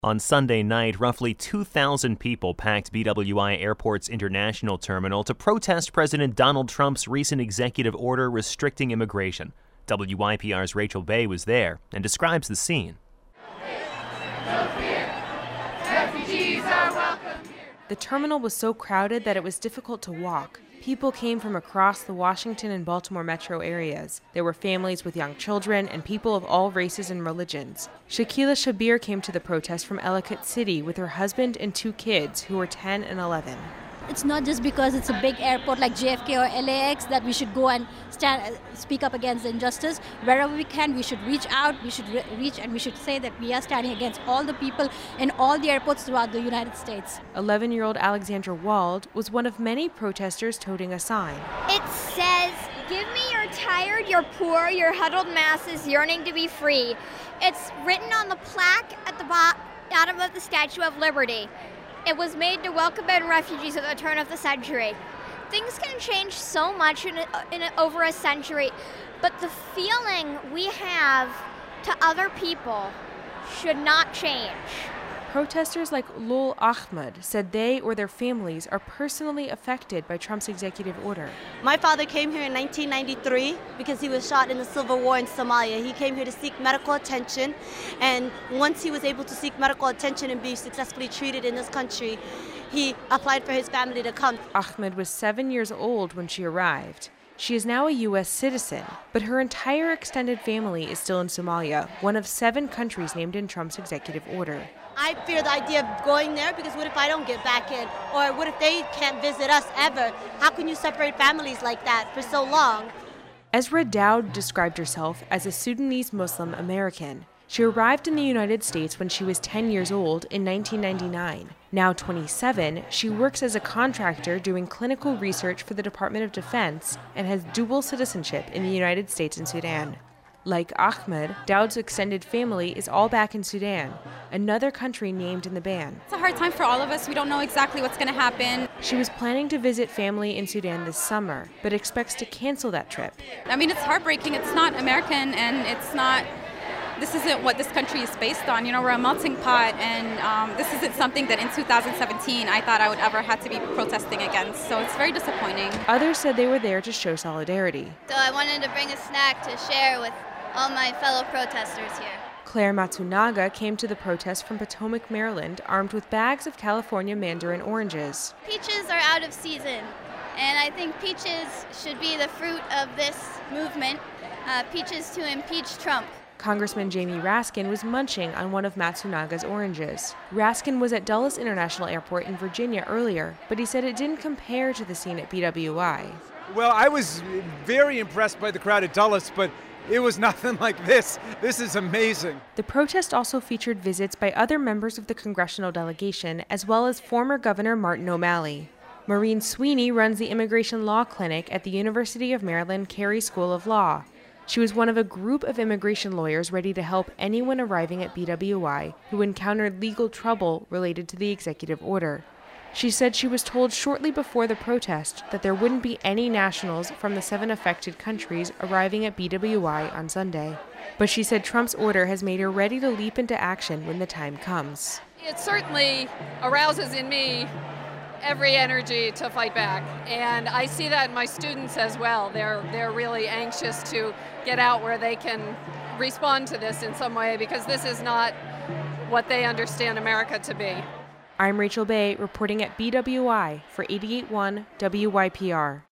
On Sunday night, roughly 2,000 people packed BWI Airport's international terminal to protest President Donald Trump's recent executive order restricting immigration. WYPR's Rachel Bay was there and describes the scene. No fear. Refugees are welcome here. The terminal was so crowded that it was difficult to walk. People came from across the Washington and Baltimore metro areas. There were families with young children and people of all races and religions. Shakila Shabir came to the protest from Ellicott City with her husband and 2 kids who were 10 and 11. It's not just because it's a big airport like JFK or LAX that we should go and speak up against the injustice. Wherever we can, we should reach out, we should reach, and we should say that we are standing against all the people in all the airports throughout the United States. 11-year-old Alexandra Wald was one of many protesters toting a sign. It says, "Give me your tired, your poor, your huddled masses yearning to be free." It's written on the plaque at the bottom of the Statue of Liberty. It was made to welcome in refugees at the turn of the century. Things can change so much in over a century, but the feeling we have to other people should not change. Protesters like Lul Ahmed said they or their families are personally affected by Trump's executive order. My father came here in 1993 because he was shot in the Civil War in Somalia. He came here to seek medical attention, and once he was able to seek medical attention and be successfully treated in this country, he applied for his family to come. Ahmed was 7 years old when she arrived. She is now a U.S. citizen, but her entire extended family is still in Somalia, one of 7 countries named in Trump's executive order. I fear the idea of going there because what if I don't get back in? Or what if they can't visit us ever? How can you separate families like that for so long? Ezra Dowd described herself as a Sudanese Muslim American. She arrived in the United States when she was 10 years old in 1999. Now 27, she works as a contractor doing clinical research for the Department of Defense and has dual citizenship in the United States and Sudan. Like Ahmed, Dowd's extended family is all back in Sudan, another country named in the ban. It's a hard time for all of us. We don't know exactly what's going to happen. She was planning to visit family in Sudan this summer, but expects to cancel that trip. I mean, it's heartbreaking. It's not American, and this isn't what this country is based on. You know, we're a melting pot, and this isn't something that in 2017 I thought I would ever have to be protesting against. So it's very disappointing. Others said they were there to show solidarity. So I wanted to bring a snack to share with all my fellow protesters here. Claire Matsunaga came to the protest from Potomac, Maryland, armed with bags of California mandarin oranges. Peaches are out of season, and I think peaches should be the fruit of this movement, peaches to impeach Trump. Congressman Jamie Raskin was munching on one of Matsunaga's oranges. Raskin was at Dulles International Airport in Virginia earlier, but he said it didn't compare to the scene at BWI. Well, I was very impressed by the crowd at Dulles, but it was nothing like this. This is amazing. The protest also featured visits by other members of the congressional delegation, as well as former Governor Martin O'Malley. Maureen Sweeney runs the Immigration Law Clinic at the University of Maryland Carey School of Law. She was one of a group of immigration lawyers ready to help anyone arriving at BWI who encountered legal trouble related to the executive order. She said she was told shortly before the protest that there wouldn't be any nationals from the 7 affected countries arriving at BWI on Sunday. But she said Trump's order has made her ready to leap into action when the time comes. It certainly arouses in me every energy to fight back. And I see that in my students as well. They're really anxious to get out where they can respond to this in some way, because this is not what they understand America to be. I'm Rachel Bay, reporting at BWI for 88.1 WYPR.